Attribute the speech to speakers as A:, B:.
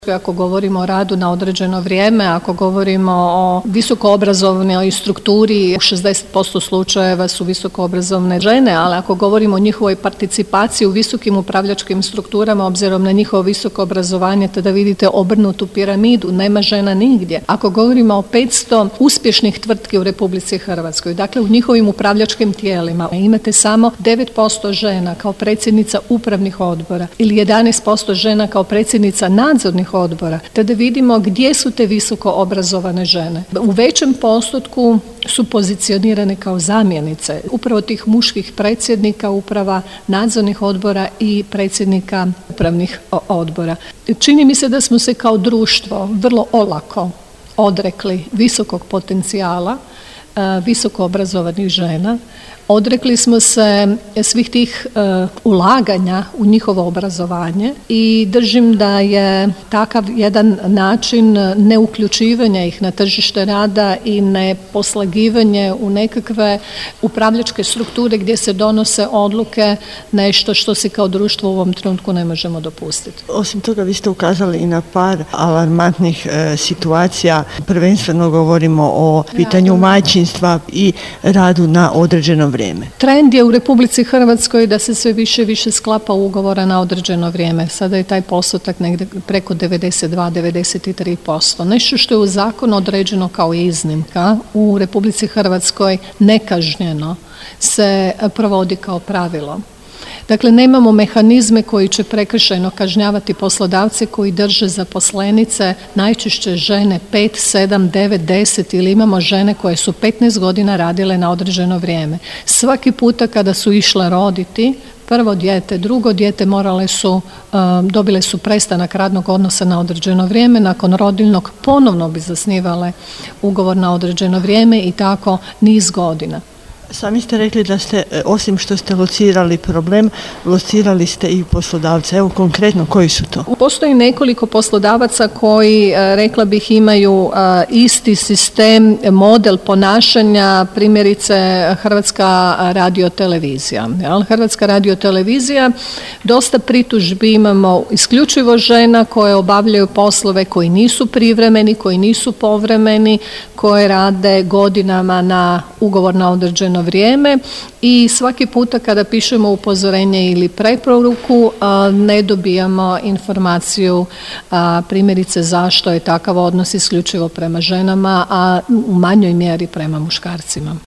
A: Ako govorimo o radu na određeno vrijeme, ako govorimo o visokoobrazovnoj strukturi, u 60% slučajeva su visokoobrazovne žene, ali ako govorimo o njihovoj participaciji u visokim upravljačkim strukturama, obzirom na njihovo visoko obrazovanje, tada vidite obrnutu piramidu, nema žena nigdje. Ako govorimo o 500 uspješnih tvrtki u Republici Hrvatskoj, dakle u njihovim upravljačkim tijelima, imate samo 9% žena kao predsjednica upravnih odbora ili 11% žena kao predsjednica nadzornih odbora, te da vidimo gdje su te visoko obrazovane žene. U većem postotku su pozicionirane kao zamjenice upravo tih muških predsjednika uprava nadzornih odbora i predsjednika upravnih odbora. Čini mi se da smo se kao društvo vrlo olako odrekli visokog potencijala visoko obrazovanih žena. Odrekli smo se svih tih ulaganja u njihovo obrazovanje i držim da je takav jedan način neuključivanja ih na tržište rada i neposlagivanje u nekakve upravljačke strukture gdje se donose odluke nešto što se kao društvo u ovom trenutku ne možemo dopustiti.
B: Osim toga, vi ste ukazali i na par alarmantnih situacija. Prvenstveno govorimo o pitanju majčinstva i radu na određeno vrijeme.
A: Trend je u Republici Hrvatskoj da se sve više i više sklapa ugovora na određeno vrijeme. Sada je taj postotak negdje preko 92-93%. Nešto što je u zakonu određeno kao iznimka u Republici Hrvatskoj nekažnjeno se provodi kao pravilo. Dakle, nemamo mehanizme koji će prekršajno kažnjavati poslodavce koji drže zaposlenice, najčešće žene 5, 7, 9, 10 ili imamo žene koje su 15 godina radile na određeno vrijeme. Svaki puta kada su išle roditi, prvo dijete, drugo dijete dobile su prestanak radnog odnosa na određeno vrijeme, nakon rodiljnog ponovno bi zasnivale ugovor na određeno vrijeme i tako niz godina.
B: Sami ste rekli da ste, osim što ste locirali problem, locirali ste i poslodavce. Evo konkretno, koji su to?
A: Postoji nekoliko poslodavaca koji, rekla bih, imaju isti sistem, model ponašanja, primjerice Hrvatska radiotelevizija. Hrvatska radiotelevizija, dosta pritužbi imamo isključivo žena koje obavljaju poslove koji nisu privremeni, koji nisu povremeni, koje rade godinama na ugovor na određeno vrijeme i svaki puta kada pišemo upozorenje ili preporuku ne dobijamo informaciju primjerice zašto je takav odnos isključivo prema ženama, a u manjoj mjeri prema muškarcima.